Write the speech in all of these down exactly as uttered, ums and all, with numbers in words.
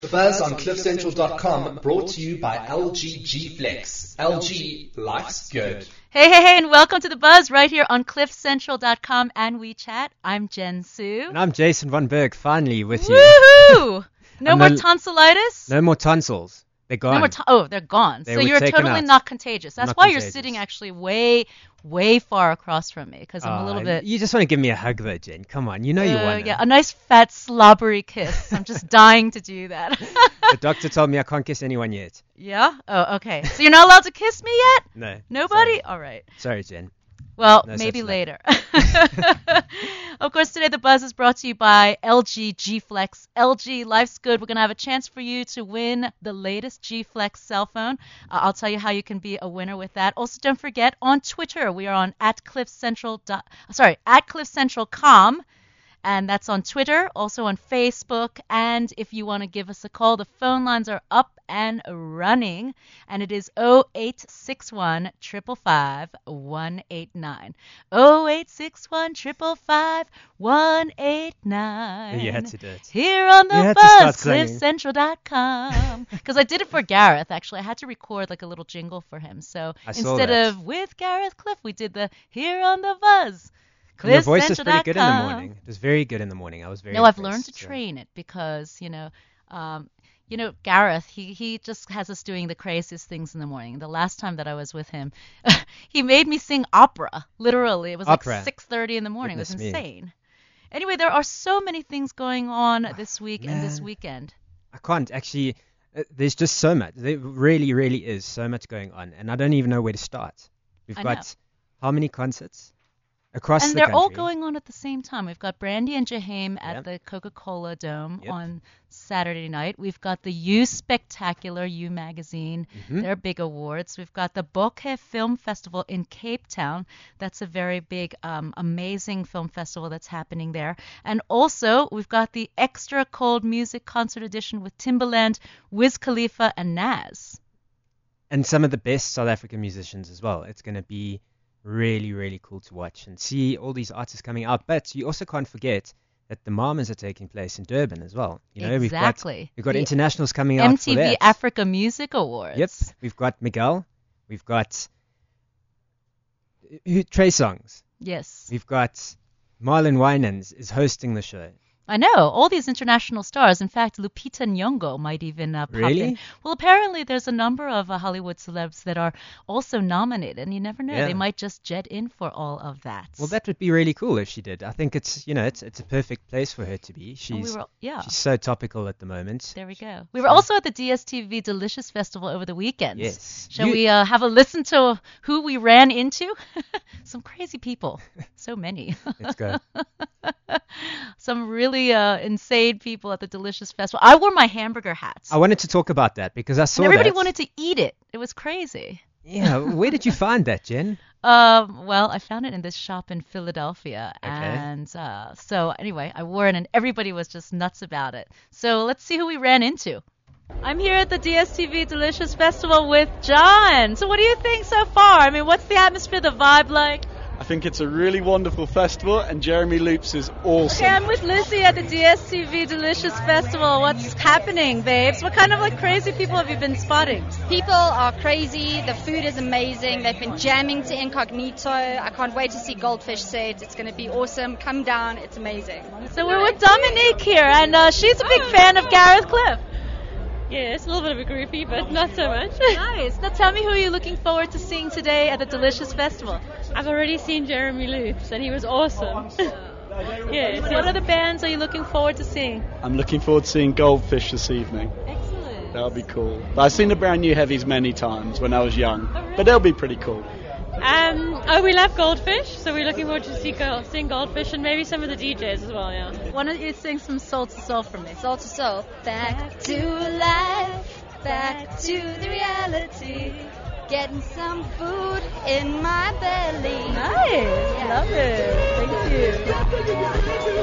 The Buzz on cliff central dot com, brought to you by L G G Flex. L G, life's good. Hey, hey, hey, and welcome to The Buzz right here on cliff central dot com and WeChat. I'm Jen Sue. And I'm Jason Von Berg, finally with you. Woohoo! No I'm more the- tonsillitis? No more tonsils. They're gone. No more ton- oh, they're gone. They so were you're taken totally out. not contagious. That's Not why you're contagious. sitting actually way, way far across from me because I'm a little Ah, bit... You just want to give me a hug though, Jen. Come on, you know you Uh, want yeah, it. a nice fat slobbery kiss. I'm just dying to do that. The doctor told me I can't kiss anyone yet. Yeah? Oh, okay. So you're not allowed to kiss me yet? No. Nobody? Sorry, All right. Sorry Jen. Well, No maybe such luck. later. Of course, today The Buzz is brought to you by L G G Flex. L G, life's good. We're going to have a chance for you to win the latest G Flex cell phone. Uh, I'll tell you how you can be a winner with that. Also, don't forget, on Twitter, we are on at Cliff Central. Dot, sorry, at Cliff Central dot com. And that's on Twitter, also on Facebook. And if you want to give us a call, the phone lines are up and running. And it is oh eight six one, five five five, one eight nine. oh eight six one, five five five, one eight nine. You had to do it. Here on You the had to start Buzz, singing. cliff central dot com. Because I did it for Gareth, actually. I had to record like a little jingle for him. So I saw instead that. of with Gareth Cliff, we did the Here on the Buzz. And your voice is cliff central pretty dot good in the com. morning. It was very good in the morning. I was very No, I've impressed, learned to so- train it because, you know, um, you know, Gareth, he, he just has us doing the craziest things in the morning. The last time that I was with him, he made me sing opera, literally. It was Opera. like six thirty in the morning. Goodness it was me. insane. Anyway, there are so many things going on this week and this man. weekend. I can't actually. Uh, there's just so much. There really, really is so much going on, and I don't even know where to start. We've I got know. how many concerts across And the they're country? all going on at the same time. We've got Brandy and Jaheim at Yep. the Coca-Cola Dome Yep. on Saturday night. We've got the U Spectacular, U Magazine, Mhm. their big awards. We've got the Bokeh Film Festival in Cape Town. That's a very big, um, amazing film festival that's happening there. And also, we've got the Extra Cold Music Concert Edition with Timbaland, Wiz Khalifa, and Nas. And some of the best South African musicians as well. It's going to be really, really cool to watch and see all these artists coming out. But you also can't forget that the Mamas are taking place in Durban as well. You know, Exactly. we've got we've got The internationals coming out M for T V that. Africa Music Awards. Yep, we've got Miguel, we've got who, Trey Songs, Yes. we've got Marlon Winans is hosting the show. I know, all these international stars. In fact, Lupita Nyong'o might even uh, pop in. Really? Well, apparently there's a number of uh, Hollywood celebs that are also nominated, and you never know. Yeah. They might just jet in for all of that. Well, that would be really cool if she did. I think it's you know it's it's a perfect place for her to be. And She's we were, yeah, she's so topical at the moment. there we go. We were also at the D S T V Delicious Festival over the weekend. Yes. Shall You- we uh, have a listen to who we ran into? Some crazy people. So many. Let's go. Some really uh, insane people at the Delicious Festival. I wore my hamburger hats. I wanted to talk about that because I saw And everybody that. wanted to eat it. It was crazy. Yeah, where did you find that, Jen? Um, well, I found it in this shop in Philadelphia. Okay. And uh, so anyway, I wore it and everybody was just nuts about it. So let's see who we ran into. I'm here at the D S T V Delicious Festival with John. So what do you think so far? I mean, what's the atmosphere, the vibe like? I think it's a really wonderful festival, and Jeremy Loops is awesome. Okay, I'm with Lizzie at the D S T V Delicious Festival. What's happening, babes? What kind of like crazy people have you been spotting? People are crazy. The food is amazing. They've been jamming to Incognito. I can't wait to see Goldfish set. It's going to be awesome. Come down. It's amazing. So we're with Dominique here, and uh, she's a big fan of Gareth Cliff. Yeah, it's a little bit of a groupie, but not so much. Nice. Now tell me who you're looking forward to seeing today at the Delicious Festival. I've already seen Jeremy Loops, and he was awesome. yeah, What other bands are you looking forward to seeing? I'm looking forward to seeing Goldfish this evening. Excellent. That'll be cool. But I've seen the brand new heavies many times when I was young, but they'll be pretty cool. Um, oh, we love Goldfish, so we're looking forward to see go- seeing Goldfish and maybe some of the D Js as well, yeah. Why don't you sing some Soul to Soul for me? Soul to soul. Back to life. Back to the reality. Getting some food in my belly. Nice. Love it. Thank you.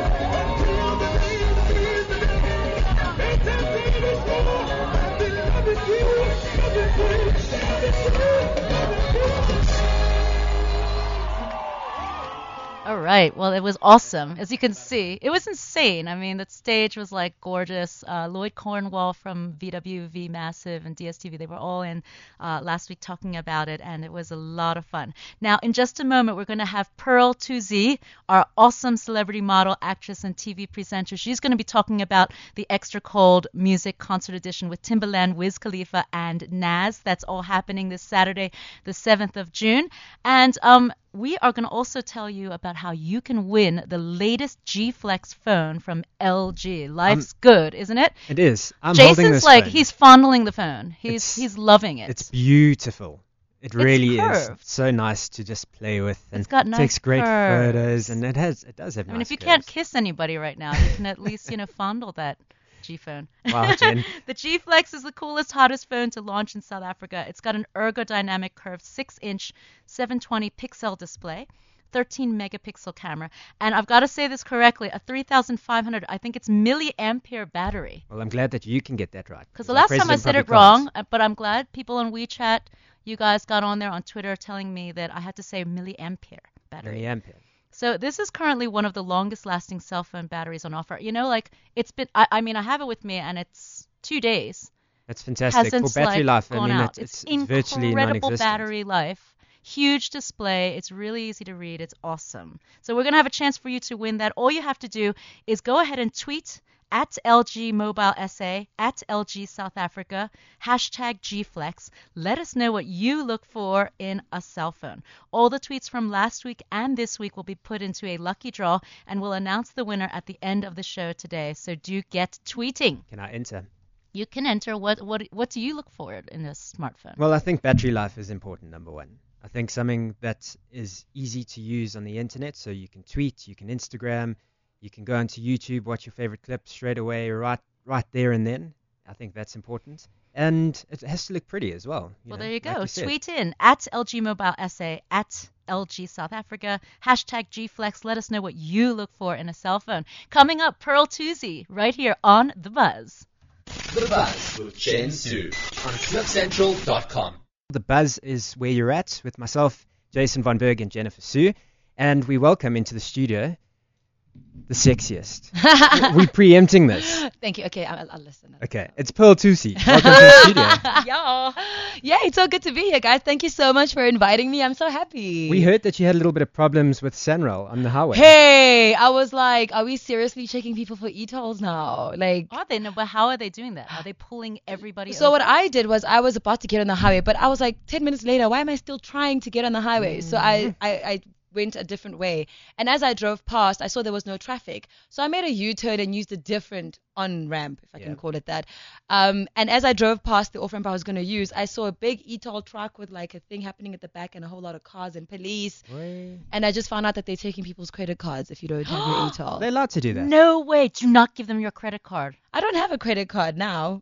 All right. Well, it was awesome. As you can see, it was insane. I mean, the stage was like gorgeous. Uh, Lloyd Cornwall from V W V Massive and D S T V, they were all in uh, last week talking about it, and it was a lot of fun. Now, in just a moment, we're going to have Pearl two Z, our awesome celebrity model, actress, and T V presenter. She's going to be talking about the Extra Cold Music Concert Edition with Timbaland, Wiz Khalifa, and Nas. That's all happening this Saturday, the seventh of June. And um, we are going to also tell you about how you can win the latest G Flex phone from L G. Life's Um, good, isn't it? It is. I'm holding Jason's this like, phone. he's fondling the phone. He's It's- he's loving it. It's beautiful. It really is. curved. It's so nice to just play with, and It's got nice takes great curves. photos, and it has it does have I mean, nice if you can't curves. kiss anybody right now, you can at least, you know, fondle that G phone. Wow, Jen. The G Flex is the coolest, hottest phone to launch in South Africa. It's got an ergodynamic curved six inch seven twenty pixel display, thirteen megapixel camera, and I've got to say this correctly, a three thousand five hundred, I think it's milliampere battery. Well, I'm glad that you can get that right. Because the our last time I president said it probably can't. wrong, uh, but I'm glad people on WeChat, you guys got on there on Twitter telling me that I had to say milliampere battery. Milliampere. So this is currently one of the longest lasting cell phone batteries on offer. You know, like it's been, I, I mean, I have it with me and it's two days. That's fantastic. Hasn't For battery like, life, I gone mean, out. it, it's, it's it's virtually incredible non-existent. battery life. Huge display. It's really easy to read. It's awesome. So we're going to have a chance for you to win that. All you have to do is go ahead and tweet at L G Mobile S A, at L G South Africa, hashtag G Flex. Let us know what you look for in a cell phone. All the tweets from last week and this week will be put into a lucky draw, and we'll announce the winner at the end of the show today. So do get tweeting. Can I enter? You can enter. What what what do you look for in a smartphone? Well, I think battery life is important, number one. I think something that is easy to use on the internet, so you can tweet, you can Instagram, you can go onto YouTube, watch your favorite clip straight away, right, right there and then. I think that's important. And it has to look pretty as well. You Well, know, there you like go. said. Tweet in at L G Mobile S A, at L G South Africa, hashtag G Flex. Let us know what you look for in a cell phone. Coming up, Pearl two Z, right here on The Buzz. The Buzz with Jen Su on cliff central dot com. The Buzz is where you're at with myself, Jason Von Berg, and Jennifer Sue. And we welcome into the studio the sexiest. We're preempting this. Thank you. Okay, I'll, I'll listen. Okay, it's Pearl two Z. Welcome to the studio. yeah. Yeah, it's so good to be here, guys. Thank you so much for inviting me. I'm so happy. We heard that you had a little bit of problems with Sanral on the highway. Hey, I was like, are we seriously checking people for e-tolls now? Like, Are they? No, but how are they doing that? Are they pulling everybody so over? what I did was I was about to get on the highway, but I was like, ten minutes later, why am I still trying to get on the highway? So I, I, I went a different way. And as I drove past, I saw there was no traffic. So I made a U-turn and used a different on-ramp, if I Yeah. can call it that. Um, and as I drove past the off-ramp I was going to use, I saw a big e-toll truck with like a thing happening at the back and a whole lot of cars and police. Way. And I just found out that they're taking people's credit cards if you don't have your e-toll. They're allowed to do that. No way. Do not give them your credit card. I don't have a credit card now.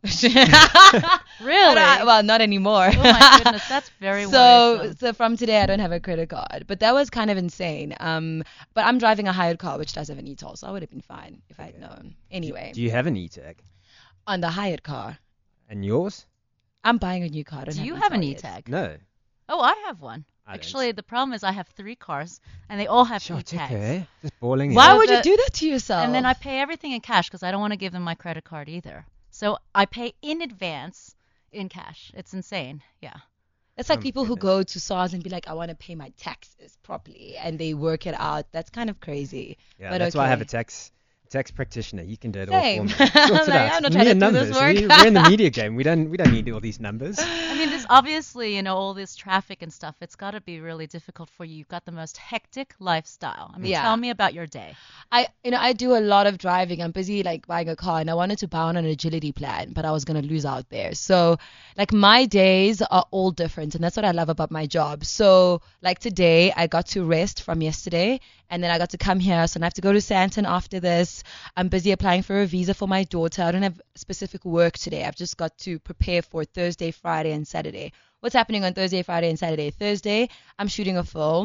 Really? But I- well, not anymore. Oh my goodness, that's very so worrisome. so from today I don't have a credit card, but that was kind of insane. Um, but I'm driving a hired car which does have an e-toll, so I would have been fine if I had known. Anyway, Do you have an e-tag? on the hired car, And yours? I'm buying a new car. I don't Do you an have an e-toll yet. e-tag? No. Oh, I have one. I don't. Actually, the problem is I have three cars, and they all have Sure, e-tags. okay. Just balling Why So would you the- do that to yourself? And then I pay everything in cash because I don't want to give them my credit card either. So I pay in advance in cash. It's insane. Yeah. It's like Oh, people who goodness. go to SARS and be like, I want to pay my taxes properly, and they work it out. That's kind of crazy. Yeah, but that's why I have a okay. tax tax practitioner. You can do it Same. all for me. Sort it Like, out. I'm not Me trying to and do this numbers. work. We, we're in the media game. We don't we don't need all these numbers. I mean, this obviously, you know, all this traffic and stuff, it's got to be really difficult for you. You've got the most hectic lifestyle. I mean, Yeah. tell me about your day. I, you know, I do a lot of driving. I'm busy like buying a car, and I wanted to buy on an agility plan, but I was gonna lose out there. So, like my days are all different, and that's what I love about my job. So, like today, I got to rest from yesterday, and then I got to come here. So I have to go to Santon after this. I'm busy applying for a visa for my daughter. I don't have specific work today. I've just got to prepare for Thursday, Friday, and Saturday. What's happening on Thursday, Friday, and Saturday? Thursday, I'm shooting a film.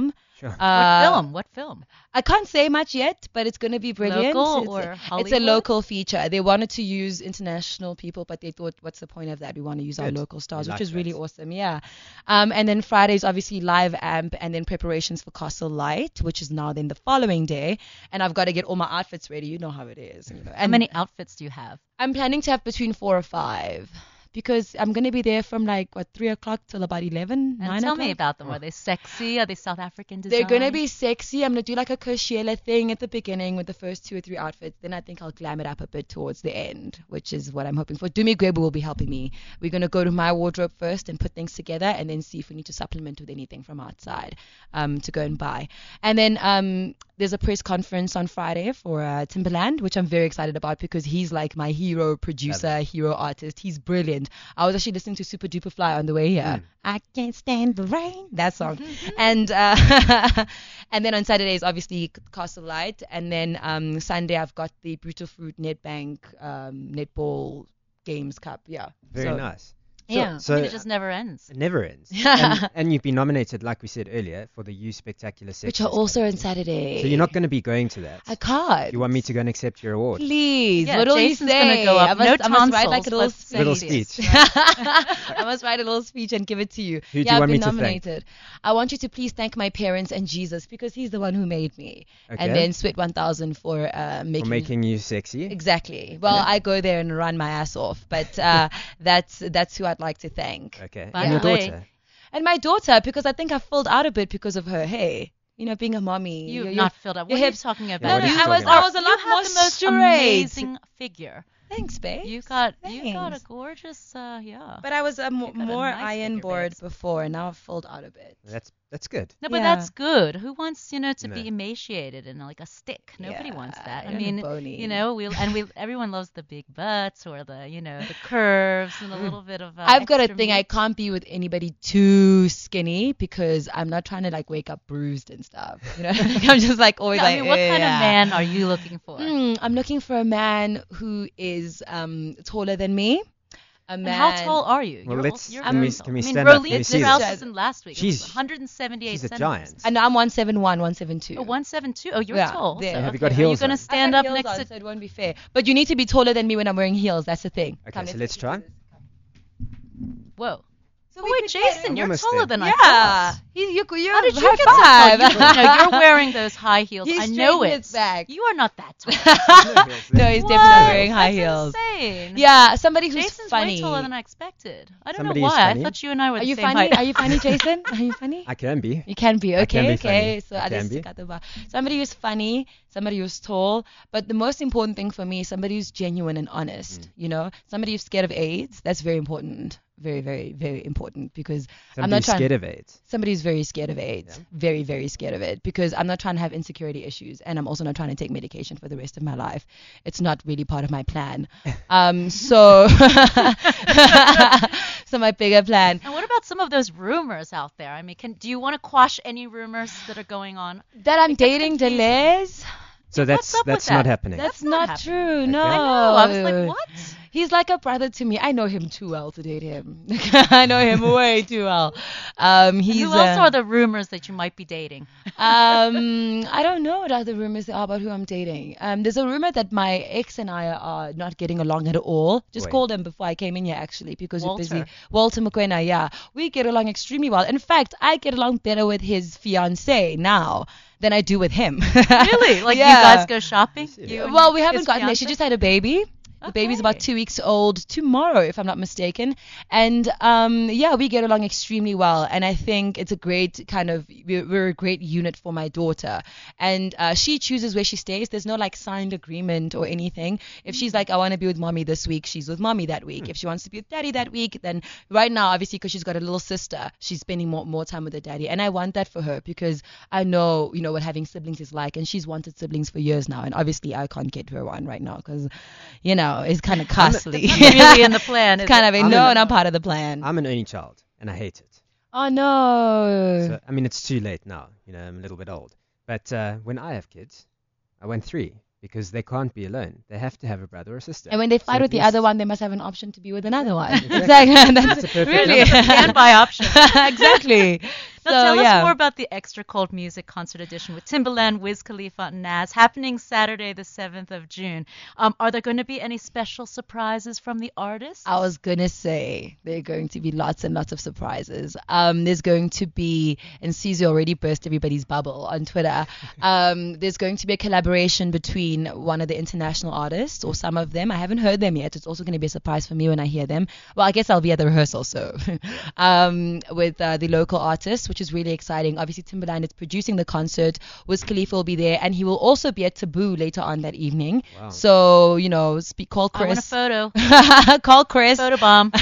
Sure. What Uh, film? What film? I can't say much yet, but it's going to be brilliant. Local it's, or a, it's a Hollywood? local feature. They wanted to use international people, but they thought, what's the point of that? We want to use our Good. local stars, We which like is really that. awesome. Yeah. Um, and then Friday's obviously live amp, and then preparations for Castle Light, which is now then the following day. And I've got to get all my outfits ready. You know how it is. You know. How And many outfits do you have? I'm planning to have between four or five. Because I'm going to be there from like, what, three o'clock till about eleven, And nine tell o'clock. me about them. Are they sexy? Are they South African design? They're going to be sexy. I'm going to do like a Coachella thing at the beginning with the first two or three outfits. Then I think I'll glam it up a bit towards the end, which is what I'm hoping for. Dumi Gwebu will be helping me. We're going to go to my wardrobe first and put things together and then see if we need to supplement with anything from outside um, to go and buy. And then um, there's a press conference on Friday for uh, Timberland, which I'm very excited about because he's like my hero producer, hero artist. He's brilliant. I was actually listening to Super Duper Fly on the way here. I can't stand the rain. That song. and uh, and then on Saturdays, obviously, Castle Light. And then um, Sunday, I've got the Brutal Fruit Netbank um, Netball Games Cup. Yeah. Very So- nice. Yeah. I So mean, it just never ends. it never ends. and, and you've been nominated, like we said earlier, for the You Spectacular Sex. Which are also on Saturday. So you're not going to be going to that. I can't. You want me to go and accept your award? Please. Yeah, what will you Jason's say? gonna go up. I must, No I must write like a tonsils, little but speech. Little speech. I must write a little speech and give it to you. Who do yeah, you I've want been me to thank? nominated. I want you to please thank my parents and Jesus because he's the one who made me. Okay. And then Sweat one thousand for uh, making For making you sexy. Exactly. Well, I go there and run my ass off, but uh, that's that's who I'd like to thank. Okay. By and your the way, daughter. And my daughter, because I think I filled out a bit because of her. Hey, you know, being a mommy. You've you- not filled up. your What are you hips- talking about? Yeah, what no, are no, you I was talking I about? was a You lot have more the most straight. amazing figure. Thanks, babe. You got you got a Thanks. gorgeous, uh, yeah. But I was a mo- You got a more nice iron figure, board babes. before, and now I've filled out a bit. That's that's good. No, but Yeah. that's good. Who wants, you know, to No. be emaciated and like a stick? Nobody Yeah, wants that. I I don't mean, need bony. you know, we and we everyone loves the big butts or the, you know, the curves and a little bit of. Uh, I've got a extra thing. I meat. can't be with anybody too skinny because I'm not trying to like wake up bruised and stuff. You know, I'm just like always No, like. I mean, what kind of "Yeah." man are you looking for? Mm, I'm looking for a man who is um taller than me. A And man. how tall are you? Well, You're let's- al- you're can very we- tall. can we I mean, stand up? Can we Rolene see Strauss this? was in last week. She's- It was one hundred seventy-eight she's a centimeters. giant. And I'm one seventy-one, one seventy-two. Oh, one seventy-two. Oh, you're Yeah, tall. there. So, Have you okay. got Are heels you going on? to stand I up have heels next on, to? so it won't be fair. But you need to be taller than me when I'm wearing heels. That's the thing. Okay, Come, so let's try. Whoa. So Oh, we wait, could Jason, I'm you're almost taller there. than I Yeah, thought. he, you, you. How did you high get so tall? five. You, no, you're wearing those high heels. He I know straightened it. his back. You are not that tall. No, he's What? definitely wearing high That's heels. insane. Yeah, somebody who's Jason's funny. way taller than I expected. I don't Somebody know who's why. I funny? thought you and I were Are the you same funny? height. Are you funny, Jason? Are you funny? I can be. You can be. I can Okay, be okay. funny. So I I can just be. got the bar. Somebody who's funny, somebody who's tall, but the most important thing for me is somebody who's genuine and honest. Mm. You know, somebody who's scared of AIDS. That's very important. Very, very, very important because I'm Somebody's not trying. scared of AIDS. Somebody who's very scared of AIDS. Yeah. Very, very scared of it because I'm not trying to have insecurity issues and I'm also not trying to take medication for the rest of my life. It's not really part of my plan. Um, so, so my bigger plan. And what about some of those rumors out there? I mean, can do you want to quash any rumors that are going on? That I'm It gets dating confusing. Deleuze. So that's What's up with that's not that? happening. That's, That's not not, happening. true. Okay. No. I know. I was like, what? He's like a brother to me. I know him too well to date him. I know him way too well. Um, And he's who else uh, are the rumors that you might be dating? um, I don't know what other rumors there are about who I'm dating. Um, there's a rumor that my ex and I are not getting along at all. Just Wait. called him before I came in here actually because we're busy. Walter. Walter McQuena, yeah. We get along extremely well. In fact, I get along better with his fiance now than I do with him. Really? Like Yeah. you guys go shopping? You and Well, we his haven't gotten there. She fiancé? just had a baby. The baby's about Okay. two weeks old tomorrow, if I'm not mistaken. And um, yeah, we get along extremely well. And I think it's a great kind of, we're, we're a great unit for my daughter. And uh, she chooses where she stays. There's no like signed agreement or anything. If she's like, I want to be with mommy this week, she's with mommy that week. If she wants to be with daddy that week, then right now, obviously, because she's got a little sister, she's spending more, more time with her daddy. And I want that for her because I know, you know, what having siblings is like. And she's wanted siblings for years now. And obviously, I can't get her one right now because, you know, it's kind of costly. Not really in the plan. It's is kind it? of a I'm no, an- not part of the plan. I'm an only child, and I hate it. Oh no. So, I mean, it's too late now. You know, I'm a little bit old. But uh, when I have kids, I want three because they can't be alone. They have to have a brother or sister. And when they So fight at with the least- other one, they must have an option to be with another one. Exactly. Exactly. That's That's a perfect really number. Standby option. exactly. Now So, tell yeah. us more about the Extra Cold Music Concert Edition with Timbaland, Wiz Khalifa, and Nas, happening Saturday the seventh of June. Um, are there going to be any special surprises from the artists? I was gonna say there are going to be lots and lots of surprises. Um, there's going to be, and Caesar already burst everybody's bubble on Twitter. Um, there's going to be a collaboration between one of the international artists or some of them. I haven't heard them yet. It's also going to be a surprise for me when I hear them. Well, I guess I'll be at the rehearsal, so um, with uh, the local artists, which is really exciting. Obviously, Timbaland is producing the concert. Wiz Khalifa will be there, and he will also be at Taboo later on that evening. Wow. So you know, speak, call I want a Chris. photo. Call Chris. Photo bomb.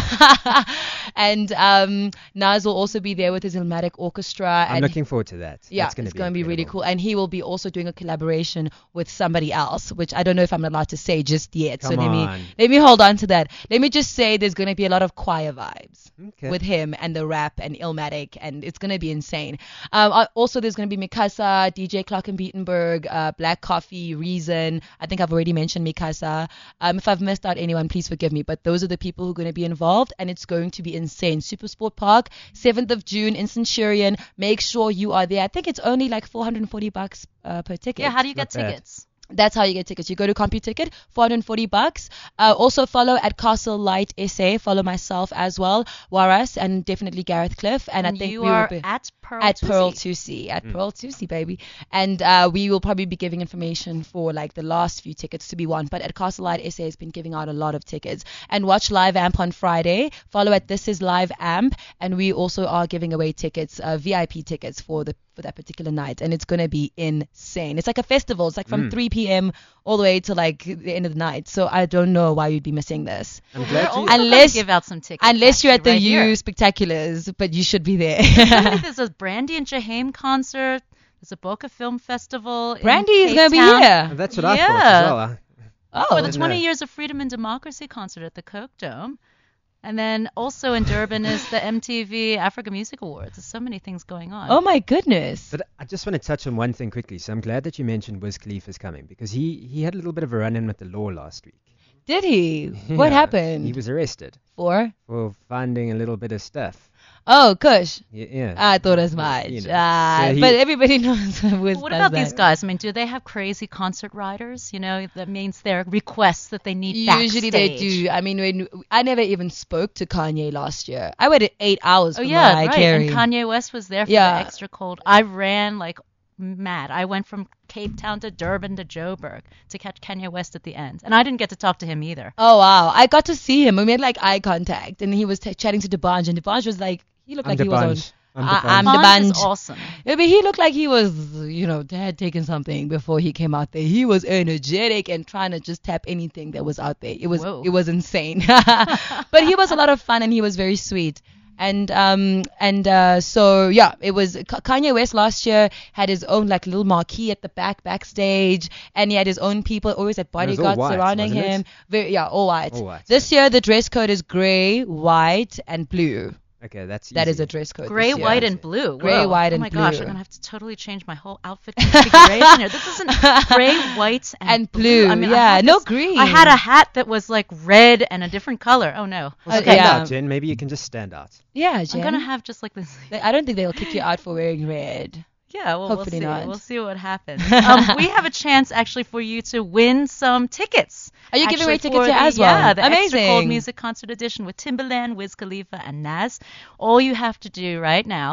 And um, Nas will also be there with his Illmatic Orchestra. I'm and looking forward to that. yeah, That's gonna it's be going to be really incredible. cool. And he will be also doing a collaboration with somebody else, which I don't know if I'm allowed to say just yet. so Come let me on. let me hold on to that. Let me just say there's going to be a lot of choir vibes Okay. with him and the rap and Illmatic, and it's going to be insane. Um, uh, also, there's going to be Mikasa, D J Clark and Beatenberg, uh, Black Coffee, Reason. I think I've already mentioned Mikasa. Um, if I've missed out anyone, please forgive me. But those are the people who are going to be involved, and it's going to be insane. Super Sport Park, seventh of June in Centurion. Make sure you are there. I think it's only like four hundred forty bucks uh, per ticket. Yeah, how do you get Not bad. tickets? That's how you get tickets. You go to CompuTicket, four hundred forty bucks. Uh, also follow at Castle Light S A. Follow myself as well, Waras, and definitely Gareth Cliff. And, And I think you we are will be at Pearl at Tusi. Pearl Tusi, at Pearl Tusi, baby. And uh, we will probably be giving information for like the last few tickets to be won. But at Castle Light S A has been giving out a lot of tickets. And watch Live Amp on Friday. Follow at This Is Live Amp, and we also are giving away tickets, uh, V I P tickets for the for that particular night, and it's gonna be insane. It's like a festival. It's like from three p.m. all the way to like the end of the night. So I don't know why you'd be missing this. I'm We're glad also you. gonna Unless- give out some tickets. Unless you're at the actually, U right here. Spectaculars, but you should be there. Apparently there's a Brandy and Jaheim concert. There's a Boca Film Festival. in Brandy is Cape gonna be Town. here. Oh, that's what I thought Yeah. as well. I- Oh, For the didn't twenty know. Years of Freedom and Democracy concert at the Coke Dome. And then also in Durban is the M T V Africa Music Awards. There's so many things going on. oh my goodness. But I just want to touch on one thing quickly. So I'm glad that you mentioned Wiz Khalifa's coming because he, he had a little bit of a run-in with the law last week. Did he? What Yeah, happened? He was arrested For? for finding a little bit of stuff. Oh, Kush. Yeah. yeah. I thought as much. You know. Ah, So he- but everybody knows Wiz What does about that. these guys? I mean, do they have crazy concert riders? You know, that means their requests that they need Usually they backstage. do. I mean, when I never even spoke to Kanye last year. I waited eight hours Oh for yeah, Mariah right. Carey. And Kanye West was there for Yeah. the extra cold. I ran like mad. I went from Cape Town to Durban to Joburg to catch Kanye West at the end, and I didn't get to talk to him either. Oh wow! I got to see him. We made like eye contact, and he was t- chatting to Debanj, and Debanj was like, he looked I'm like the he was on. bunch. I'm I- the I'm bunch. the Bond is bunch. awesome. Yeah, but he looked like he was, you know, had taken something before he came out there. He was energetic and trying to just tap anything that was out there. It was Whoa. it was insane. But he was a lot of fun and he was very sweet. And um and uh so yeah, it was K- Kanye West last year had his own like little marquee at the back backstage, and he had his own people always had it was all bodyguards white, surrounding wasn't it? him. Very, yeah, all white. All white, This year the dress code is gray, white, and blue. Okay, that's That is easy. a dress code. Gray, this year. white, and blue. Gray, Whoa. white, oh and my gosh, blue. I'm gonna have to totally change my whole outfit configuration here. This isn't gray, white, and, And blue, I mean, I yeah, had no this- green. I had a hat that was like red and a different color. Oh no. Well, Uh, stand yeah. out, Jen. Maybe you can just stand out. Yeah, Jen. I'm gonna have just like this. They- I don't think they'll kick you out for wearing red. Yeah, well, Hopefully we'll see. not. We'll see what happens. um, we have a chance actually for you to win some tickets. Are you giving away Actually, tickets for here the- as well? Yeah, the Extra Cold Amazing. Music Concert Edition with Timbaland, Wiz Khalifa, and Nas. All you have to do right now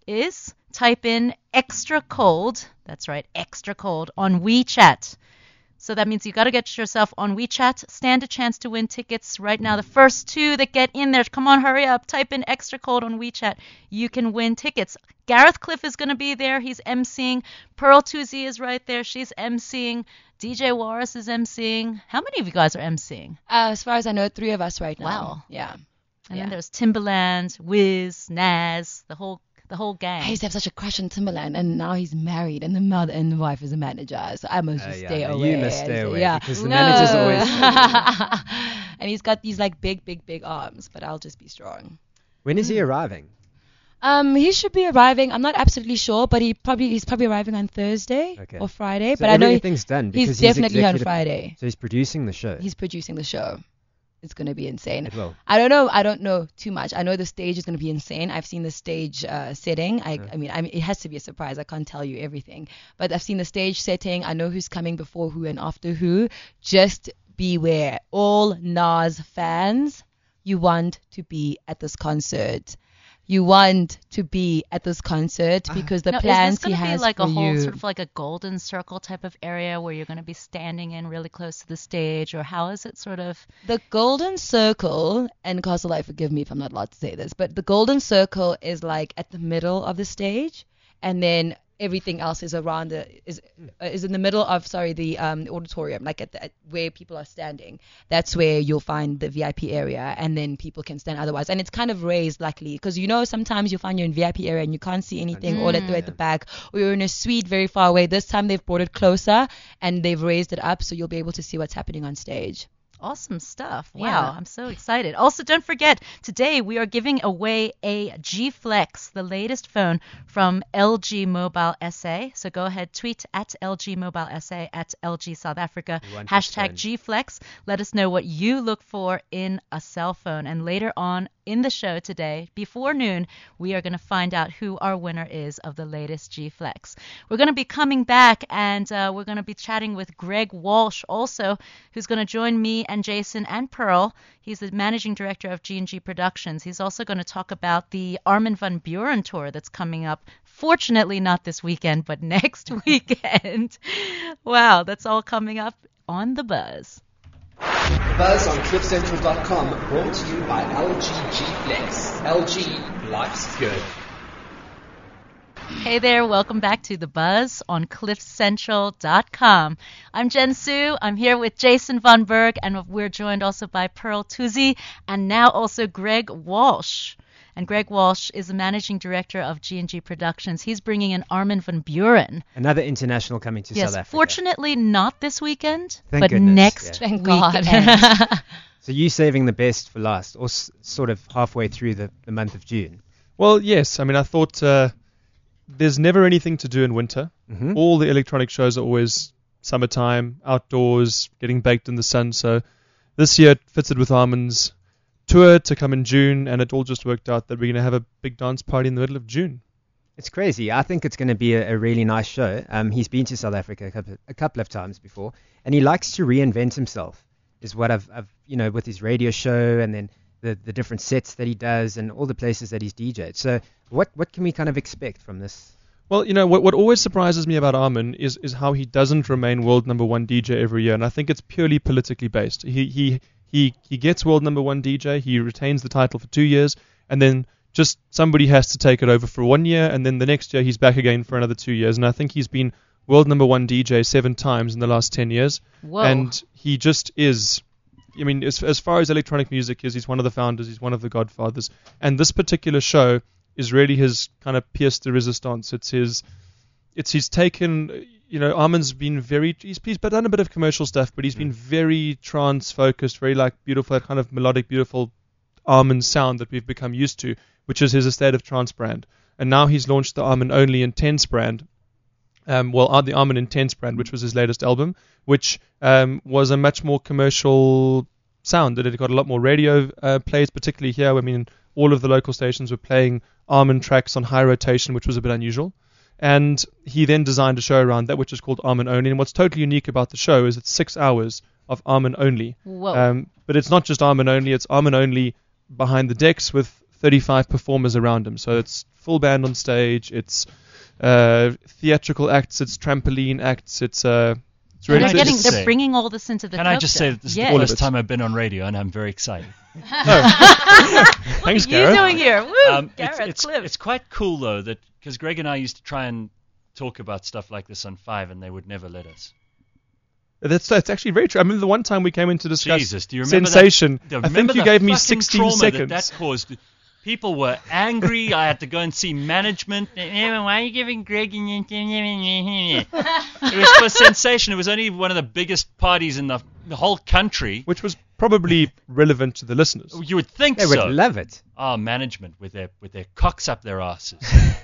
is type in Extra Cold. That's right, Extra Cold on WeChat. So that means you got to get yourself on WeChat. Stand a chance to win tickets right now. The first two that get in there, come on, hurry up. Type in Extra Cold on WeChat. You can win tickets. Gareth Cliff is going to be there. He's emceeing. Pearl Tuzi is right there. She's emceeing. D J Waris is emceeing. How many of you guys are emceeing? Uh, as far as I know, three of us right now. Wow. Yeah. And Yeah. then there's Timbaland, Wiz, Nas, the whole the whole gang. I used to have such a crush on Timbaland, and now he's married, and the mother and the wife is a manager, so I must Uh, just yeah, stay no, away. you must stay away yeah. because the No. manager's always. And he's got these like big, big, big arms, but I'll just be strong. When is he arriving? Um, he should be arriving. I'm not absolutely sure, but he probably he's probably arriving on Thursday Okay. or Friday. So but I know he- everything's done. he's because definitely here on executive- Friday. So he's producing the show. He's producing the show. it's going to be insane. It will. I don't know. I don't know too much. I know the stage is going to be insane. I've seen the stage uh, setting. I, I mean, I mean, it has to be a surprise. I can't tell you everything, but I've seen the stage setting. I know who's coming before who and after who. Just beware, all Nas fans. You want to be at this concert. You want to be at this concert because the now, plans is this he gonna has be like for a whole you. sort of like a golden circle type of area where you're going to be standing in really close to the stage, or how is it sort of? The Golden Circle, and Castle Life, forgive me if I'm not allowed to say this, but the Golden Circle is like at the middle of the stage, and then everything else is around the is uh, is in the middle of sorry the um auditorium, like at, the, at where people are standing. That's where you'll find the V I P area, and then people can stand otherwise. And it's kind of raised, luckily, because you know sometimes you find you're in V I P area and you can't see anything, all at the way at the back, or you're in a suite very far away. This time they've brought it closer and they've raised it up, so you'll be able to see what's happening on stage. Awesome stuff. Wow, Yeah. I'm so excited. Also, don't forget, today we are giving away a G Flex, the latest phone from L G Mobile S A. So go ahead, tweet at L G Mobile S A, at L G South Africa, We want this hashtag phone. G Flex. Let us know what you look for in a cell phone. And later on in the show today, before noon, we are going to find out who our winner is of the latest G Flex. We're going to be coming back, and uh, we're going to be chatting with Greg Walsh also, who's going to join me and Jason and Pearl. He's the managing director of G and G Productions. He's also going to talk about the Armin van Buuren tour that's coming up. Fortunately, not this weekend, but next weekend. Wow, that's all coming up on The Buzz. The Buzz on cliff central dot com, brought to you by L G G Flex. L G, life's good. Hey there, welcome back to The Buzz on cliff central dot com. I'm Jen Sue. I'm here with Jason Von Berg, and we're joined also by Pearl Tuzi, and now also Greg Walsh. And Greg Walsh is the managing director of G and G Productions. He's bringing in Armin van Buuren. Another international coming to Yes, South Africa. fortunately not this weekend, Thank but goodness, next yeah. Thank God. weekend. So you saving the best for last, or s- sort of halfway through the, the month of June. Well, yes. I mean, I thought uh, there's never anything to do in winter. Mm-hmm. All the electronic shows are always summertime, outdoors, getting baked in the sun. So this year it fitted with Armin's tour to come in June, and it all just worked out that we're going to have a big dance party in the middle of June. It's crazy. I think it's going to be a, a really nice show. Um, he's been to South Africa a couple, a couple of times before, and he likes to reinvent himself, is what I've, I've you know, with his radio show and then the, the different sets that he does and all the places that he's D J'd. So what, what can we kind of expect from this? Well, you know, what what always surprises me about Armin is, is how he doesn't remain world number one D J every year, and I think it's purely politically based. He he he he gets world number one D J, he retains the title for two years, and then just somebody has to take it over for one year, and then the next year he's back again for another two years. And I think he's been world number one D J seven times in the last ten years. Whoa. And he just is. I mean, as as far as electronic music is, he's one of the founders, he's one of the godfathers, and this particular show is really his kind of pièce de résistance. It's his, it's he's taken, you know, Armin's been very, he's, he's done a bit of commercial stuff, but he's been very trance focused, very like beautiful, that kind of melodic, beautiful Armin sound that we've become used to, which is his Estate of Trance brand. And now he's launched the Armin Only Intense brand. Um, well, uh, the Armin Intense brand, which was his latest album, which um, was a much more commercial sound. That it got a lot more radio uh, plays, particularly here. I mean, all of the local stations were playing Armin tracks on high rotation, which was a bit unusual. And he then designed a show around that, which is called Armin Only. And what's totally unique about the show is it's six hours of Armin Only. Whoa. Um, but it's not just Armin Only, it's Armin Only behind the decks with thirty-five performers around him. So it's full band on stage, it's uh, theatrical acts, it's trampoline acts, it's uh, it's And really they're, getting, just they're say- bringing all this into the Can I Coke just Show. say that this Yes. is the All of first it. time I've been on radio, and I'm very excited. Thanks, What are you Gareth. doing here? Woo, Um, Garrett, it's, it's, Cliff. it's quite cool, though, that because Greg and I used to try and talk about stuff like this on Five, and they would never let us. That's that's actually very true. I remember the one time we came in to discuss Jesus, do you remember Sensation. that? Do you I remember think you the gave me fucking sixteen trauma seconds. That, that caused. People were angry. I had to go and see management. Why are you giving Greg? It was for Sensation. It was only one of the biggest parties in the, the whole country. Which was probably relevant to the listeners. You would think They so. would love it. Our management with their with their cocks up their asses.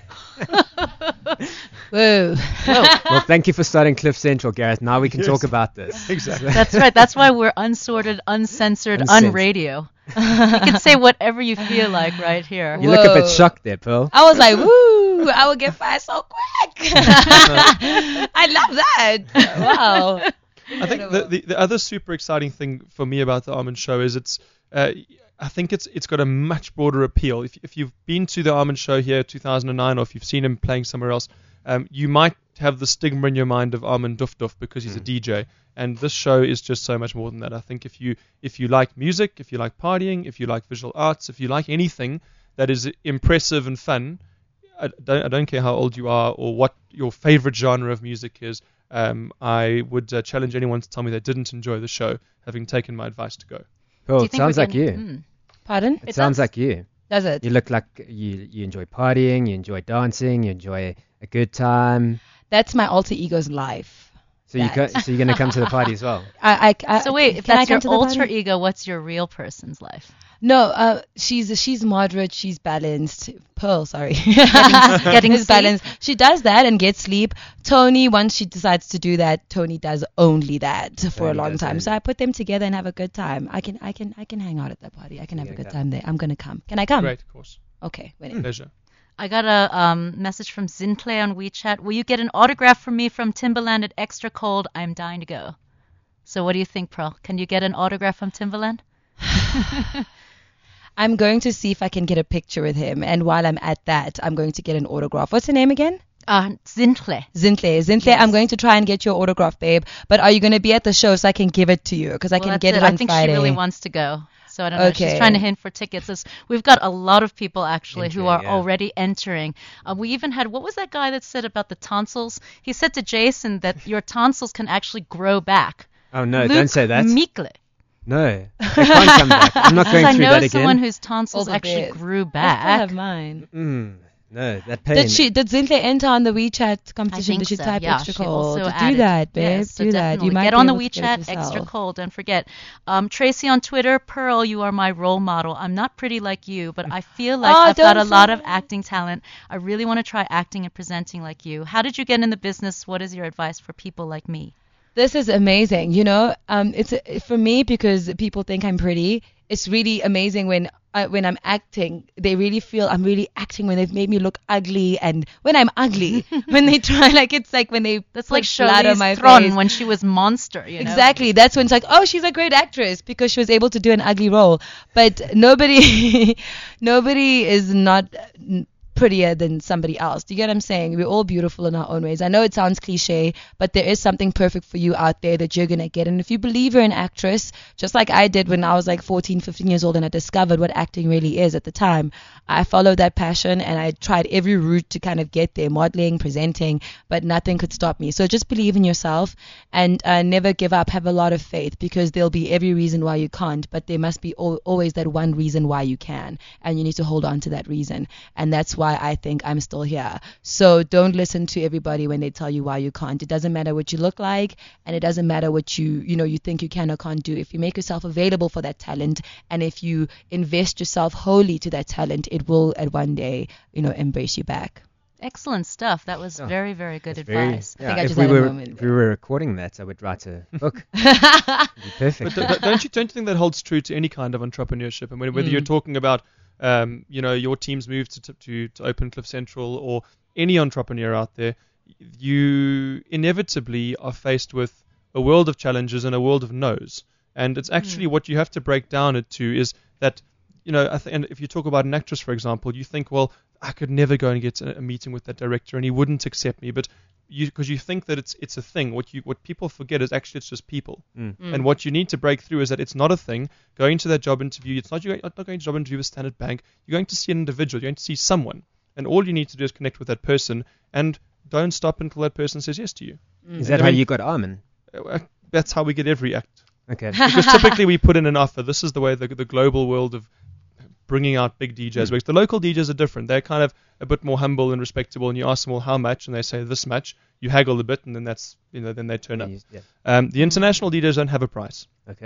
Whoa. Well, thank you for starting Cliff Central, Gareth. Now we can Yes. talk about this. Exactly. That's right. That's why we're unsorted, uncensored, Uncensored. unradio. You can say whatever you feel like right here. You look a bit Whoa. shocked there, Pearl. I was like, woo, I will get fired so quick. I love that. Wow. I think the, the the other super exciting thing for me about the Armin show is it's uh, I think it's it's got a much broader appeal. If if you've been to the Armin show here two thousand nine, or if you've seen him playing somewhere else, um, you might have the stigma in your mind of Armin Duff Duff because he's Mm. a D J. And this show is just so much more than that. I think if you if you like music, if you like partying, if you like visual arts, if you like anything that is impressive and fun, I don't I don't care how old you are or what your favorite genre of music is. Um, I would uh, challenge anyone to tell me they didn't enjoy the show, having taken my advice to go. Pearl, Do you it think sounds we're like you. getting- mm. Pardon? It, It sounds does. like you. Does it? You look like you you enjoy partying, you enjoy dancing, you enjoy a good time. That's my alter ego's life. So you That. co- so you're gonna come to the party as well. I, I, I, So wait, if can I that's come your to the alter party? ego, what's your real person's life? No, uh, she's she's moderate, she's balanced. Pearl, sorry, getting is sleep? balanced. She does that and gets sleep. Tony, once she decides to do that, Tony does only that for Tony a long does time. only. So I put them together and have a good time. I can I can I can hang out at that party. I can have a You're good gonna time there. I'm gonna come. Can I come? Great, of course. Okay. Wait. Pleasure. I got a um, message from Zincle on WeChat. Will you get an autograph from me from Timberland at Extra Cold? I'm dying to go. So what do you think, Pearl? Can you get an autograph from Timberland? I'm going to see if I can get a picture with him. And while I'm at that, I'm going to get an autograph. What's her name again? Uh, Zincle. Zintle. Zintle, Yes. I'm going to try and get your autograph, babe. But are you going to be at the show so I can give it to you? Because I Well, can that's get it, it. on I think Friday. she really wants to go. So I don't know. She's Okay. trying to hint for tickets. It's- We've got a lot of people actually who Entering, are yeah. already entering. Uh, we even had, what was that guy that said about the tonsils? He said to Jason that your tonsils can actually grow back. Oh no, Luke don't say that. Mikle. No, they can't come back. I'm not going I through know that someone again. whose tonsils All the actually best. grew I still have back. mine. Mm, no, that pain. Did she? Did Zintle enter on the WeChat I competition? think Did she so. type yeah, extra she cold? also Do added. that, babe. Yes, so Do that. definitely. You might get be on the able to get it WeChat, extra yourself. cold. Don't forget. Um, Tracy on Twitter, Pearl, you are my role model. I'm not pretty like you, but I feel like Oh, I've got don't a lot say of that. acting talent. I really want to try acting and presenting like you. How did you get in the business? What is your advice for people like me? This is amazing. You know, um, it's uh, for me because people think I'm pretty. It's really amazing when uh, when I'm acting. They really feel I'm really acting when they've made me look ugly, and when I'm ugly, when they try like it's like when they That's put like blood on my Charlize Theron face. when she was Monster. You know? Exactly. That's when it's like, oh, she's a great actress because she was able to do an ugly role. But nobody, nobody is not prettier than somebody else. Do you get what I'm saying? We're all beautiful in our own ways. I know it sounds cliche, but there is something perfect for you out there that you're going to get. And if you believe you're an actress, just like I did when I was like fourteen, fifteen years old and I discovered what acting really is at the time, I followed that passion and I tried every route to kind of get there, modeling, presenting, but nothing could stop me. So just believe in yourself and uh, never give up. Have a lot of faith because there'll be every reason why you can't, but there must be al- always that one reason why you can. And you need to hold on to that reason. And that's why I think I'm still here. So don't listen to everybody when they tell you why you can't. It doesn't matter what you look like and it doesn't matter what you, you know, you think you can or can't do. If you make yourself available for that talent and if you invest yourself wholly to that talent, it will at one day, you know, embrace you back. Excellent stuff. That was Oh, very, very good That's very- advice. yeah, think I if just we had a were moment if we were recording that, I would write a book. It'd be perfect. But d- don't you don't you think that holds true to any kind of entrepreneurship? I mean, whether Mm. you're talking about um, you know your team's move to, to to open Cliff Central or any entrepreneur out there, you inevitably are faced with a world of challenges and a world of no's. And it's actually Mm. what you have to break down it to is that you know, I th- and if you talk about an actress, for example, you think, well, I could never go and get a, a meeting with that director, and he wouldn't accept me. But you, because you think that it's it's a thing. What you what people forget is actually it's just people. Mm. Mm. And what you need to break through is that it's not a thing. Going to that job interview, it's not you not going to job interview with Standard Bank. You're going to see an individual. You're going to see someone, and all you need to do is connect with that person, and don't stop until that person says yes to you. Is that I how mean- you got Armin? Uh, That's how we get every act. Okay. Because typically we put in an offer. This is the way the the global world of bringing out big D Js works. The local D Js are different. They're kind of a bit more humble and respectable. And you ask them, well, how much? And they say this much. You haggle a bit, and then that's you know then they turn up. You- yeah. Um, the international D Js don't have a price. Okay.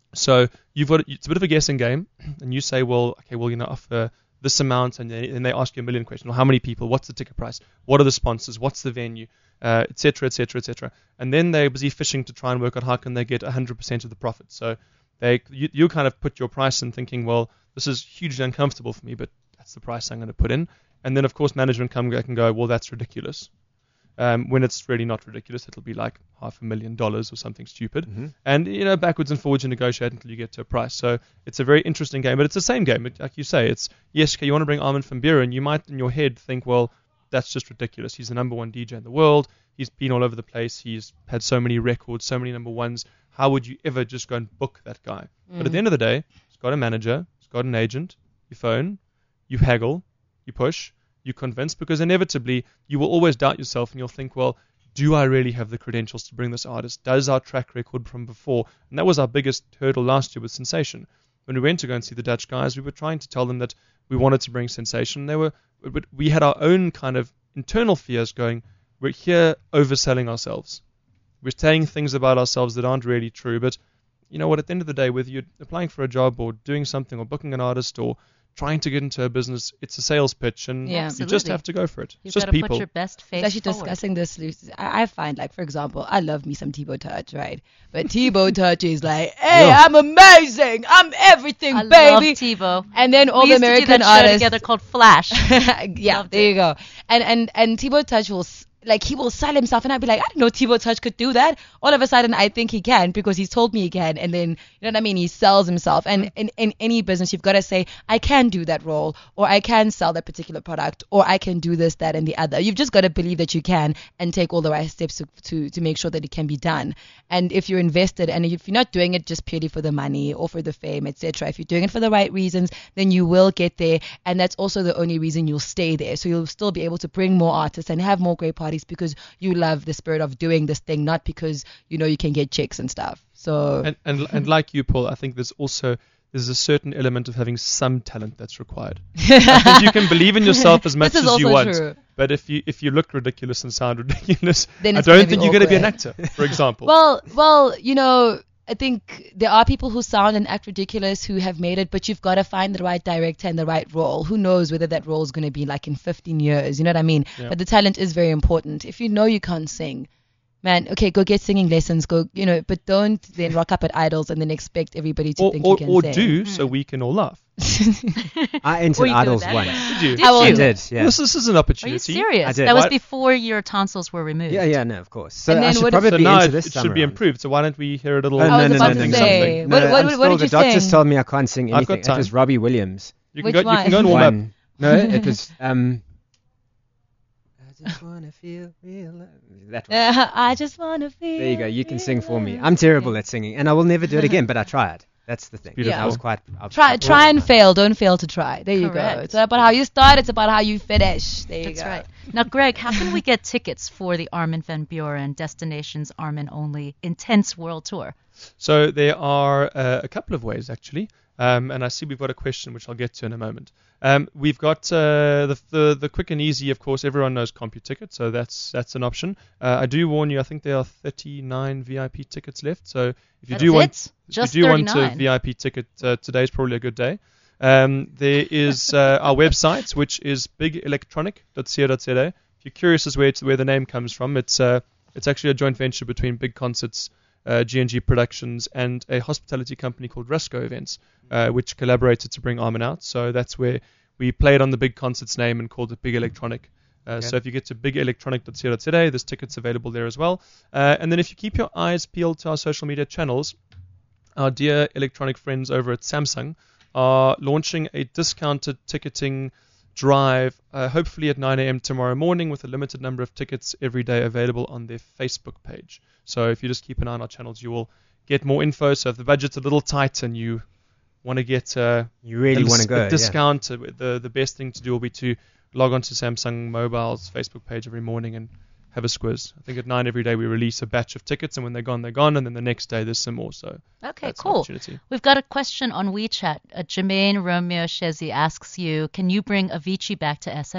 So you've got it's a bit of a guessing game, and you say, well, okay, well, you know, offer this amount, and then they ask you a million questions. Well, how many people? What's the ticket price? What are the sponsors? What's the venue? Uh, et cetera, et cetera, et cetera. And then they're busy fishing to try and work out how can they get one hundred percent of the profit. So they you, you kind of put your price in thinking, well, this is hugely uncomfortable for me, but that's the price I'm going to put in. And then, of course, management come back and go, well, that's ridiculous. Um, when it's really not ridiculous, it'll be like half a million dollars or something stupid. Mm-hmm. And, you know, backwards and forwards you negotiate until you get to a price. So it's a very interesting game, but it's the same game. It, like you say, it's, yes, okay, you want to bring Armin van Buuren, you might in your head think, well, that's just ridiculous. He's the number one D J in the world. He's been all over the place. He's had so many records, so many number ones. How would you ever just go and book that guy? Mm. But at the end of the day, he's got a manager, he's got an agent, you phone, you haggle, you push, you convince, because inevitably you will always doubt yourself and you'll think, well, do I really have the credentials to bring this artist? Does our track record from before? And that was our biggest hurdle last year with Sensation. When we went to go and see the Dutch guys, we were trying to tell them that we wanted to bring Sensation. They were, but we had our own kind of internal fears going, we're here overselling ourselves. We're saying things about ourselves that aren't really true. But you know what, at the end of the day, whether you're applying for a job or doing something or booking an artist or trying to get into a business, it's a sales pitch, and Yeah. you Absolutely. just have to go for it. You've It's just got to people. put your best face Actually forward. discussing this, Lucy, I I find, like, for example, I love me some Thibaut Touch, right? But Thibaut Touch is like, hey, Yeah. I'm amazing, I'm everything, I baby. love Tebow. And then all we the used American to do that show artists together called Flash. yeah, Loved there you go. And and and Thibaut Touch will s- like he will sell himself, and I'd be like, I didn't know Thibaut Touch could do that. All of a sudden, I think he can because he's told me he can, and then you know what I mean. He sells himself, and in in any business, you've got to say, I can do that role, or I can sell that particular product, or I can do this, that, and the other. You've just got to believe that you can, and take all the right steps to to, to make sure that it can be done. And if you're invested, and if you're not doing it just purely for the money or for the fame, et cetera, if you're doing it for the right reasons, then you will get there, and that's also the only reason you'll stay there. So you'll still be able to bring more artists and have more great parties because you love the spirit of doing this thing, not because you know you can get chicks and stuff. So And, and and like you, Paul, I think there's also there's a certain element of having some talent that's required. I think you can believe in yourself as much This is as you also want, true. but if you if you look ridiculous and sound ridiculous, Then I it's gonna don't be think you're going to be an awkward. actor, for example. Well, well, you know, I think there are people who sound and act ridiculous who have made it, but you've got to find the right director and the right role. Who knows whether that role is going to be like in fifteen years? You know what I mean? Yeah. But the talent is very important. If you know you can't sing, man, okay, go get singing lessons. Go, you know, but don't then rock up at Idols and then expect everybody to or think or, you can or sing. do so we can all laugh. I Were entered you Idols doing that? once. Did you? Did I will- I you? did, yeah. This, this is an Are opportunity. you serious? I did. That was Why- before your tonsils were removed. Yeah, yeah, no, of course. So And I then should what- probably So be now into it, this it time should be around. improved. So why don't we hear a little? Oh, I no, was no, about no, to no, no. say, No, what- I'm what- what still- did the you doctors sing? told me I can't sing I've got anything. It was time. Robbie Williams. You Which can go. You one? can go and warm up. One. No, it was um. I just wanna feel real. love. That one. Uh, I just want to feel. There you go. You can sing for me. I'm terrible at singing, and I will never do it again. But I tried. That's the thing. beautiful. I was quite. I was Try, quite try and awesome. fail. Don't fail to try. There you go. Correct. It's not about how you start. It's about how you finish. There you That's go. right. Now, Greg, how can we get tickets for the Armin van Buuren Destinations Armin Only Intense World Tour? So there are uh, a couple of ways actually, um, and I see we've got a question which I'll get to in a moment. Um, we've got uh, the, the the quick and easy, of course. Everyone knows CompuTicket, so that's that's an option. Uh, I do warn you, I think there are thirty-nine V I P tickets left. So if you That's do want, it? if Just you do want a thirty-nine? V I P ticket, uh, today is probably a good day. Um, there is uh, our website, which is big electronic dot co dot za. If you're curious as where to where the name comes from, it's uh, it's actually a joint venture between Big Concerts, uh, G and G Productions, and a hospitality company called Rusco Events, uh, which collaborated to bring Armin out. So that's where we played on the Big Concerts name and called it Big Electronic. Uh, Okay. So if you get to big electronic dot co dot za, there's tickets available there as well. Uh, and then if you keep your eyes peeled to our social media channels, our dear electronic friends over at Samsung are launching a discounted ticketing drive, uh, hopefully at nine a.m. tomorrow morning, with a limited number of tickets every day available on their Facebook page. So if you just keep an eye on our channels, you will get more info. So if the budget's a little tight and you want to get uh, You really a, want to a go. yeah. discount, uh, the the best thing to do will be to log on to Samsung Mobile's Facebook page every morning and have a squiz. I think at nine every day we release a batch of tickets, and when they're gone, they're gone, and then the next day there's some more. So Okay, that's an cool. opportunity. We've got a question on WeChat. Uh, Jermaine Romeo Shezi asks you, can you bring Avicii back to S A?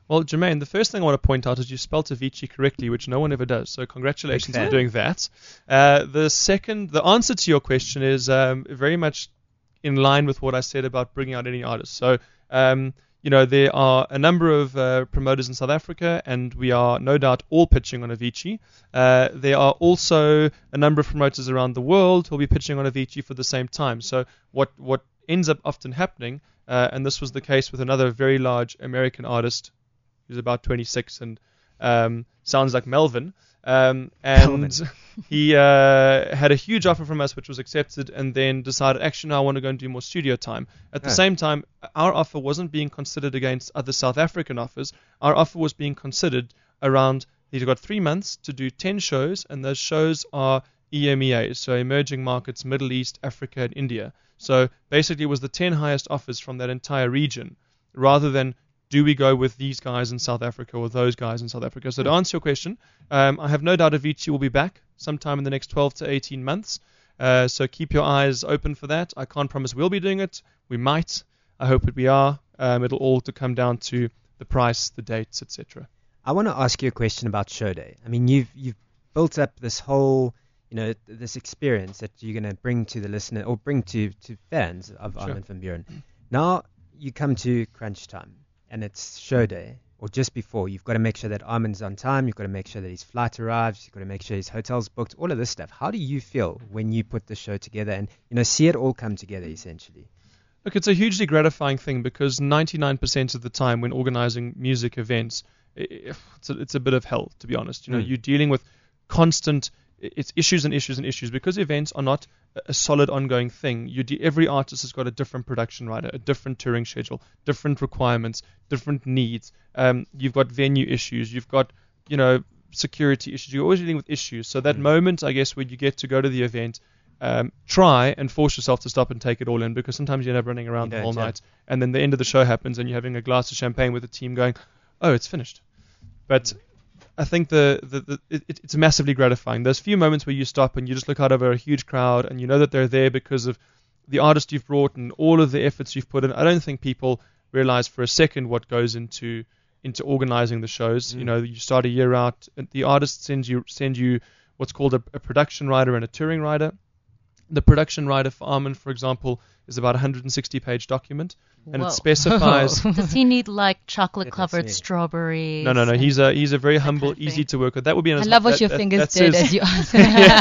Well, Jermaine, the first thing I want to point out is you spelled Avicii correctly, which no one ever does. So congratulations on doing that. Uh, the second, the answer to your question is um, very much in line with what I said about bringing out any artists. So, um, you know, there are a number of uh, promoters in South Africa, and we are no doubt all pitching on Avicii. Uh, there are also a number of promoters around the world who will be pitching on Avicii for the same time. So what what ends up often happening, uh, and this was the case with another very large American artist who's about twenty-six and um, sounds like Melvin. Um, and he uh, had a huge offer from us, which was accepted, and then decided, actually, no, I want to go and do more studio time. At the Oh. same time, our offer wasn't being considered against other South African offers. Our offer was being considered around, he's got three months to do ten shows, and those shows are E M E As, so emerging markets, Middle East, Africa, and India. So basically it was the ten highest offers from that entire region, rather than do we go with these guys in South Africa or those guys in South Africa? So to answer your question, um, I have no doubt Avicii will be back sometime in the next twelve to eighteen months. Uh, so keep your eyes open for that. I can't promise we'll be doing it. We might. I hope that we are. Um, it'll all to come down to the price, the dates, et cetera. I want to ask you a question about show day. I mean, you've you've built up this whole, you know, this experience that you're going to bring to the listener or bring to, to fans of Sure. Armin van Buuren. Now you come to crunch time and it's show day, or just before. You've got to make sure that Armin's on time. You've got to make sure that his flight arrives. You've got to make sure his hotel's booked. All of this stuff. How do you feel when you put the show together and, you know, see it all come together essentially? Look, it's a hugely gratifying thing because ninety-nine percent of the time when organizing music events, i- it's a, it's a bit of hell, to be honest. You know, Mm. you're dealing with constant, it's issues and issues and issues because events are not a- a solid ongoing thing. You de- every artist has got a different production writer, a different touring schedule, different requirements, different needs. Um, you've got venue issues. You've got, you know, security issues. You're always dealing with issues. So that Mm. moment, I guess, where you get to go to the event, um, try and force yourself to stop and take it all in because sometimes you end up running around You the whole don't, yeah. night, and then the end of the show happens and you're having a glass of champagne with the team going, oh, it's finished. But I think the, the, the it, it's massively gratifying. There's few moments where you stop and you just look out over a huge crowd and you know that they're there because of the artist you've brought and all of the efforts you've put in. I don't think people realize for a second what goes into into organizing the shows. Mm. You know, you start a year out, and the artist sends you send you what's called a, a production writer and a touring writer. The production writer for Armin, for example, is about a one hundred sixty page document, and Whoa. it specifies. Does he need like chocolate Goodness covered me. strawberries? No, no, no. and- He's a he's a very humble, kind of easy thing. to work with. That would be. An I love what that, your that, fingers that's did his- as you answered.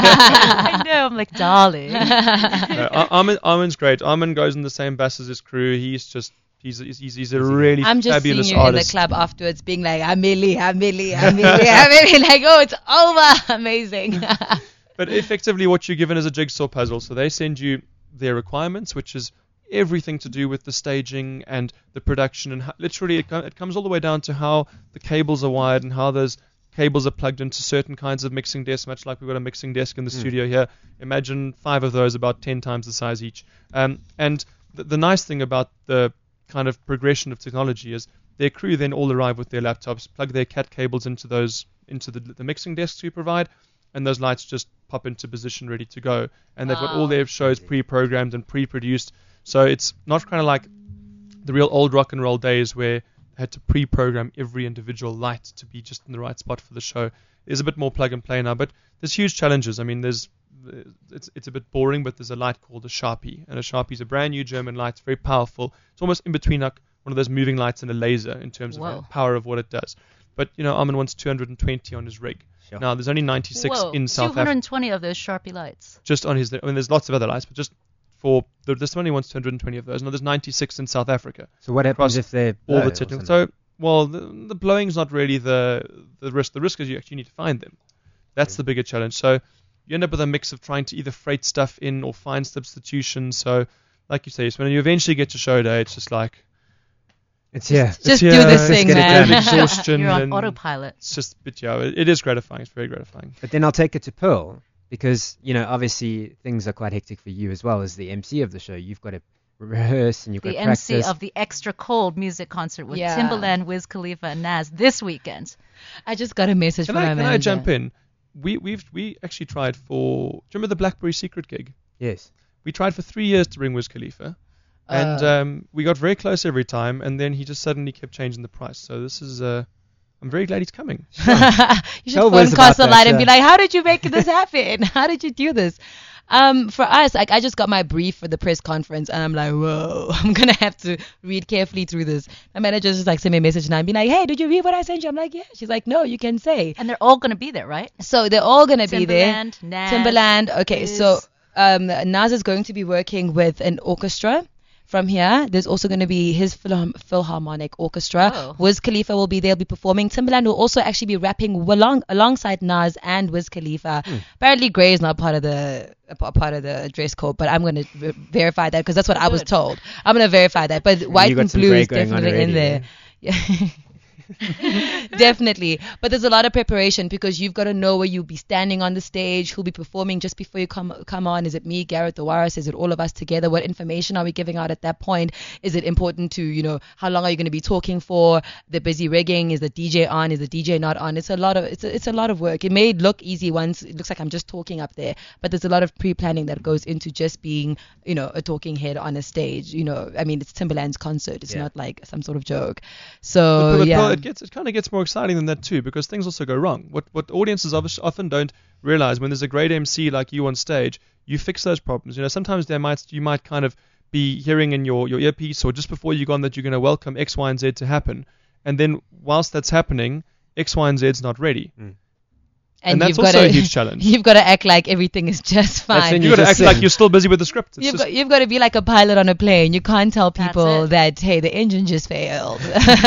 I know. I'm like, darling. No, Ar- Armin, Armin's great. Armin goes in the same bus as his crew. He's just he's he's, he's, he's a really I'm just seeing fabulous you in the artist. club afterwards being like, Amelie, Amelie, Amelie, Amelie. Like, oh, it's over. Amazing. But effectively, what you're given is a jigsaw puzzle. So they send you their requirements, which is everything to do with the staging and the production, and how, literally it, co- it comes all the way down to how the cables are wired and how those cables are plugged into certain kinds of mixing desks, much like we've got a mixing desk in the Mm. studio here. Imagine five of those, about ten times the size each. Um, and the, the nice thing about the kind of progression of technology is their crew then all arrive with their laptops, plug their cat cables into those into the, the mixing desks we provide, and those lights just pop into position ready to go. And they've got all Wow. their shows pre-programmed and pre-produced. So it's not kind of like the real old rock and roll days where they had to pre-program every individual light to be just in the right spot for the show. There's a bit more plug and play now, but there's huge challenges. I mean, there's it's it's a bit boring, but there's a light called a Sharpie, and a Sharpie is a brand new German light. It's very powerful. It's almost in between like one of those moving lights and a laser in terms of Whoa. the power of what it does. But you know, Armin wants two hundred twenty on his rig. Sure. Now there's only ninety-six Whoa, in South Africa. two hundred twenty of those Sharpie lights. Just on his, I mean, there's lots of other lights, but just for the, this one he wants two hundred twenty of those. Now there's ninety-six in South Africa. So what happens Across if they All blow the or technical. something? So well, the, the blowing's not really the the risk. The risk is you actually need to find them. That's Mm. the bigger challenge. So you end up with a mix of trying to either freight stuff in or find substitutions. So like you say, so when you eventually get to show day, it's just like It's yeah. Just it's, do yeah, this it's thing, get it man. done. Exhaustion You're on and autopilot. it's just, but yeah, it, it is gratifying. It's very gratifying. But then I'll take it to Pearl because, you know, obviously things are quite hectic for you as well as the M C of the show. You've got to rehearse and you've got The to M C practice. of the Extra Cold music concert with Yeah. Timbaland, Wiz Khalifa, and Nas this weekend. I just got a message Can from I, my can I manager. jump in? We we've we actually tried for. Do you remember the Blackberry Secret gig? Yes. We tried for three years to bring Wiz Khalifa. And Uh. um, we got very close every time, and then he just suddenly kept changing the price. So this is, uh, I'm very glad he's coming. you should Tell phone Wiz about Castle that, Light and be yeah. like, how did you make this happen? How did you do this? Um, for us, like I just got my brief for the press conference, and I'm like, whoa, I'm gonna have to read carefully through this. My manager just like sent me a message, and I'm be like, hey, did you read what I sent you? I'm like, yeah. She's like, no, you can say. And they're all going to be there, right? So they're all gonna be there. Timbaland, Nas, Timbaland. Okay, Wiz. so um, Nas is going to be working with an orchestra. From here, there's also going to be his Philhar- Philharmonic Orchestra. Oh. Wiz Khalifa will be there, will be performing. Timbaland will also actually be rapping along alongside Nas and Wiz Khalifa. Hmm. Apparently, Grey is not part of the a p- part of the dress code, but I'm going to v- verify that because that's what I was told. I'm going to verify that. But white you got and some blue Grey is going on definitely in already, there. Yeah. Definitely, but there's a lot of preparation because you've got to know where you'll be standing on the stage, who'll be performing just before you come come on. Is it me, Gareth, or Waris? Is it all of us together? What information are we giving out at that point? Is it important to, you know, how long are you going to be talking for? The busy rigging, is the D J on? Is the D J not on? It's a lot of it's a, it's a lot of work. It may look easy once it looks like I'm just talking up there, but there's a lot of pre-planning that goes into just being, you know, a talking head on a stage. You know, I mean, it's Timbaland's concert. It's Yeah. not like some sort of joke. So But, but, yeah. but it gets it kind of gets more exciting than that too, because things also go wrong. What what audiences obvi- often don't realize when there's a great M C like you on stage, you fix those problems. You know, sometimes there might you might kind of be hearing in your, your earpiece or just before you go on that you're going to welcome X, Y, and Z to happen, and then whilst that's happening, X, Y, and Z's not ready. Mm. And that's you've also gotta, a huge challenge. You've got to act like everything is just That's fine. when You You got to just act sing. like you're still busy with the script. It's You've just, got, you've got to be like a pilot on a plane. You can't tell That's people it. that, hey, the engine just failed.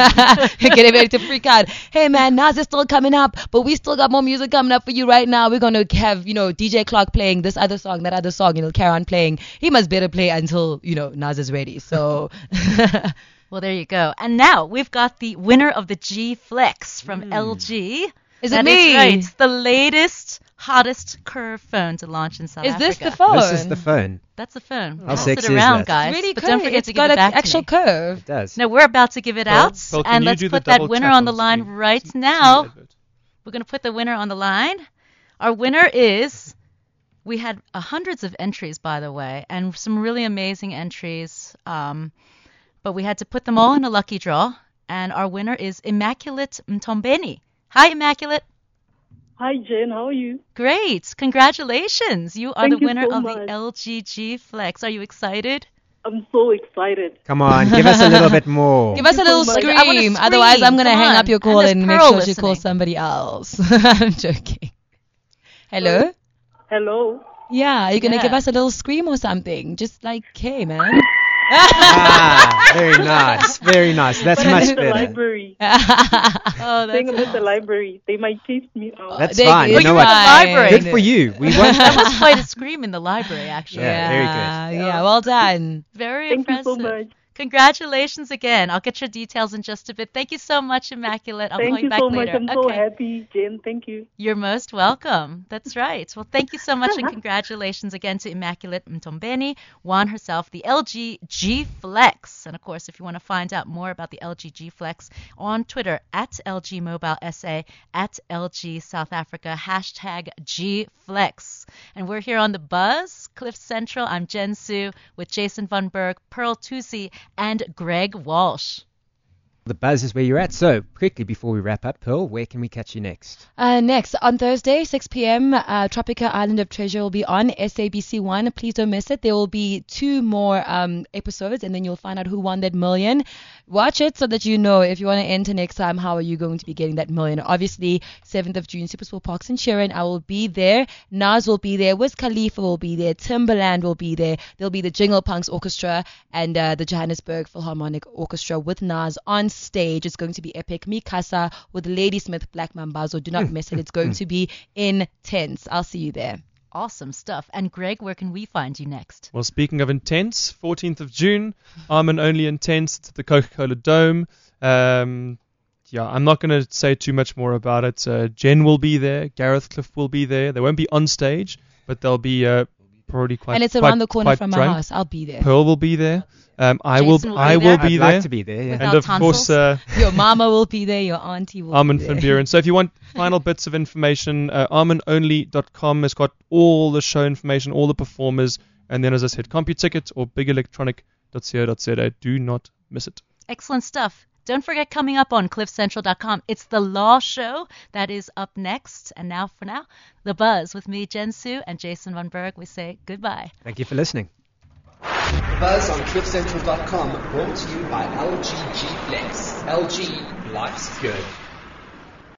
Get everybody to freak out. Hey, man, Nas is still coming up, but we still got more music coming up for you right now. We're going to have, you know, D J Clark playing this other song, that other song, and he'll carry on playing. He must better play until, you know, Nas is ready. So... Well, there you go. And now we've got the winner of the G Flex from L G. Is it That me? right. The latest, hottest curve phone to launch in South Is Africa. this the phone? This is the phone. That's the phone. How Pass sexy it is around, that? guys. It's really but cool. don't forget It's to give got it an back actual to me. curve. It does. No, we're about to give it Pearl, out, Pearl, can and you let's do the put that double winner tap on the on line screen? right See- see the now. advert. We're going to put the winner on the line. Our winner is, we had uh, hundreds of entries, by the way, and some really amazing entries, um, but we had to put them all in a lucky draw, and our winner is Immaculate Mtombeni. Hi, Immaculate. Hi, Jen. How are you? Great. Congratulations. You are Thank the you winner so of much. the L G G Flex. Are you excited? I'm so excited. Come on, give us a little bit more. Give us a you little so much. scream. I wanna scream. Otherwise, I'm going to Come hang on. up your call And and, there's make Pearl sure she calls listening. somebody else. I'm joking. Hello? Hello. Yeah, you're going to Yeah. give us a little scream or something. Just like, hey, man. Ah, very nice, very nice. That's But I'm much at the better. library. Oh, Saying that's I'm at the library. They might chase me out. That's They- fine. You it's know what? fine. Library. Good for you. We want That was quite a scream in the library, actually. Yeah, very Yeah, good. yeah, well done. Very Thank you impressive. so much. Congratulations again. I'll get your details in just a bit. Thank you so much, Immaculate. I'll Thank call you you back so much. later. I'm so okay. happy, Jen. Thank you. You're most welcome. That's right. Well, thank you so much, and congratulations again to Immaculate Mtombeni, won herself the L G G Flex. And of course, if you want to find out more about the L G G Flex, on Twitter at L G Mobile S A, at L G South Africa, hashtag G Flex. And we're here on the Buzz, Cliff Central. I'm Jen Sue with Jason Von Berg, Pearl Tusi, and Greg Walsh. The Buzz is where you're at. So, quickly before we wrap up, Pearl, where can we catch you next? Uh, next, on Thursday, six p.m., uh, Tropica Island of Treasure will be on S A B C one. Please don't miss it. There will be two more um, episodes, and then you'll find out who won that million. Watch it so that you know if you want to enter next time, how are you going to be getting that million. Obviously, seventh of June, Supersport Parks in Sharon. I will be there. Nas will be there. Wiz Khalifa will be there. Timbaland will be there. There'll be the Jingle Punks Orchestra and uh, the Johannesburg Philharmonic Orchestra with Nas on stage. It's going to be epic. Mikasa with Ladysmith Black Mambazo. Do not miss it. It's going to be intense. I'll see you there. Awesome stuff. And Greg, where can we find you next? Well, speaking of intense, fourteenth of June, Armin Only Intense at the Coca-Cola Dome. Um, yeah, I'm not going to say too much more about it. Uh, Jen will be there. Gareth Cliff will be there. They won't be on stage, but they'll be uh, probably quite and it's quite- around the corner quite from my drunk. house. I'll be there. Pearl will be there. Um, I Jason will. will be I there. will be I'd there. like to be there. Yeah. Without And of tonsils? course, uh, Your mama will be there. Your auntie will Armin be van there. Buren. So if you want final bits of information, uh, armin only dot com has got all the show information, all the performers, and then, as I said, CompuTicket or big electronic co.za. Do not miss it. Excellent stuff. Don't forget, coming up on cliff central dot com, it's The Law Show that is up next. And now, for now, The Buzz with me, Jen Su, and Jason Von Berg. We say goodbye. Thank you for listening. The Buzz on cliff central dot com, brought to you by L G G Flex. L G, life's good.